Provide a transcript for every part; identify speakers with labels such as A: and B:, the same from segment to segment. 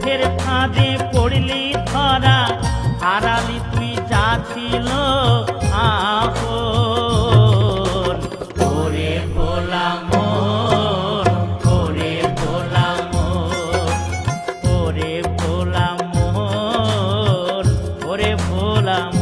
A: লোভের ফাঁদে পড়লি ধরা, হারালি তুই যা ছিল আপন। ওরে ভোলা মন, ওরে ভোলা মন, ওরে ভোলা মন, ওরে ভোলা মন।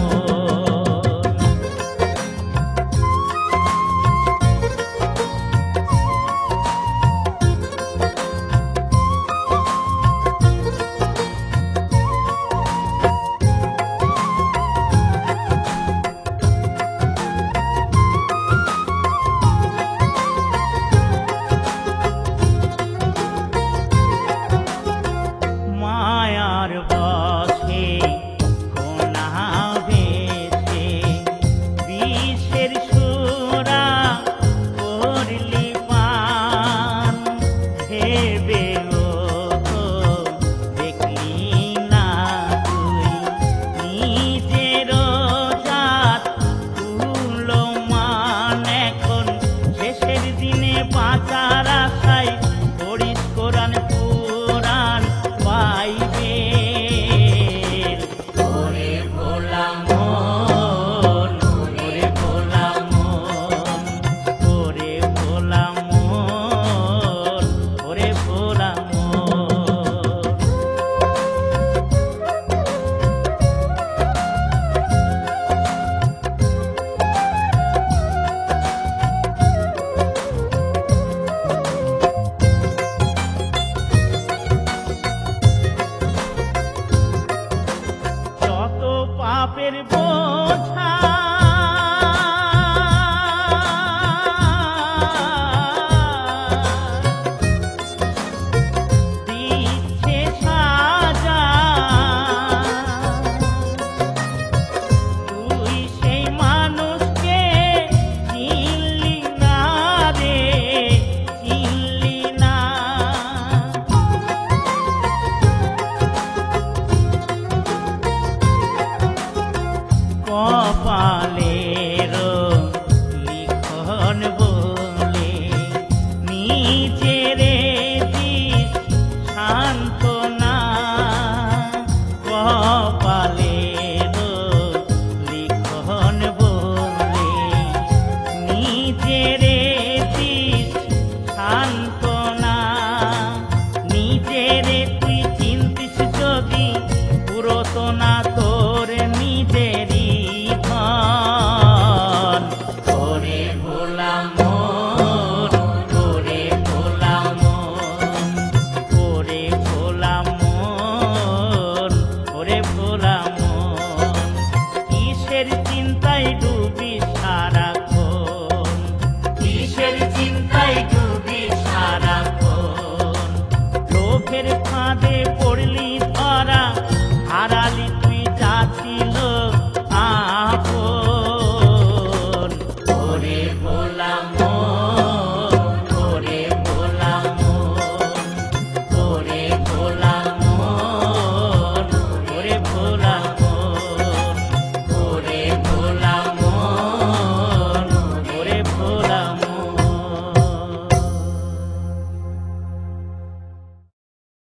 A: মায়ার বশে কোনা ভেসে বিষের সুরা করলি পান, ভেবে দেখলি না তুই নিজের জাত তুলো মান। এখন শেষের দিনে বাঁচার আশায় পড়িস কোরআন পুরাণ পাইবে। ওরে ভোলা মন, ওরে ভোলা মন, ওরে ভোলা মন, ওরে ভোলা মন। যত পাপের বোঝা দিচ্ছে সাজা, তুই সেই মানুষকে চিনলি না রে, চিনলি না। কপালের লিখন বলে নিজের দিস সান্ত্বনা, কপালের লিখন বলে নিজের দিস সান্ত্বনা। নিজের তুই চিন্তিস যদি পুরত না তোর নিজেরই ধন। ওরে ভোলা মন, ওরে ভোলা মন, ওরে ভোলা মন, ওরে ভোলা মন। কিসের চিন্তায় ডুবি সারাক্ষণ, কিসের চিন্তায় ডুবি সারাক্ষণ। লোভের ফাঁদে পড়লি ধরা, হারালি